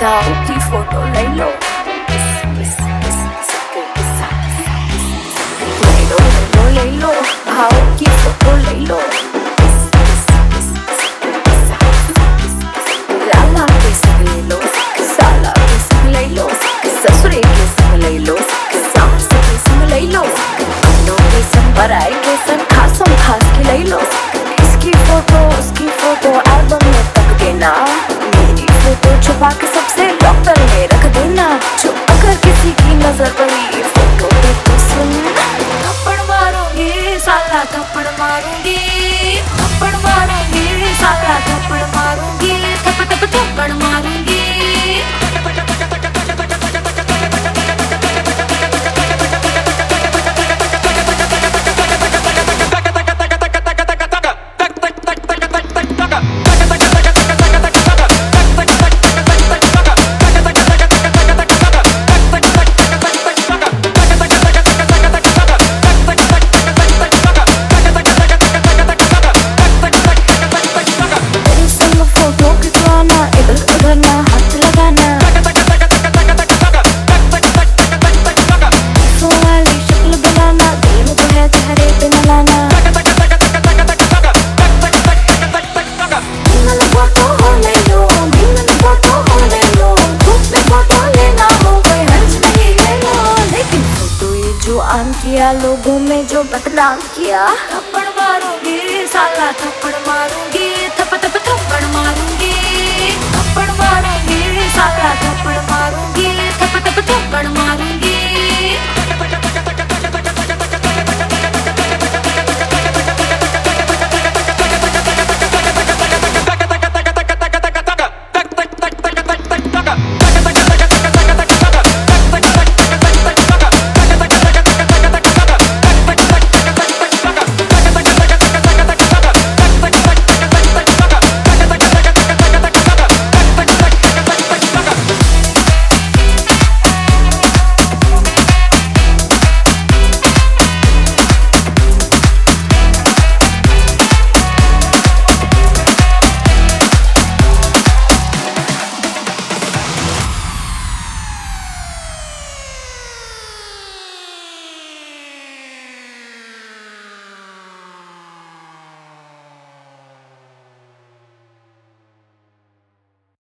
दाऊ की फोटो ले लो, ले लो भाव की फोटो ले लो, लाला के संग ले लो, साला के संग ले लो, ससुरे के संग ले लो, सास के संग ले लो, अपनों के संग पराए के संग खासम खास के ले लो। इसकी फोटो उसकी फोटो एल्बम में तक देना, मेरी फोटो छुपा के सबसे लॉकर में रख देना। जो अगर किसी की नजर पड़ी फोटो पे तो सुन, थप्पड़ मारूंगी साला थप्पड़ मारूंगी, थप्पड़ मारूंगी साला थप्पड़ मारूंगी, थप थप थप्पड़ मारूंगी। किया लोगों में जो बदनाम किया, थप्पड़ मारूंगी साला थप्पड़ मारूंगी, थप थप थप्पड़ मारूंगी, थप्पड़ मारूंगी साला थप्पड़ मारूंगी, थप थप थप्पड़ मारूंगी।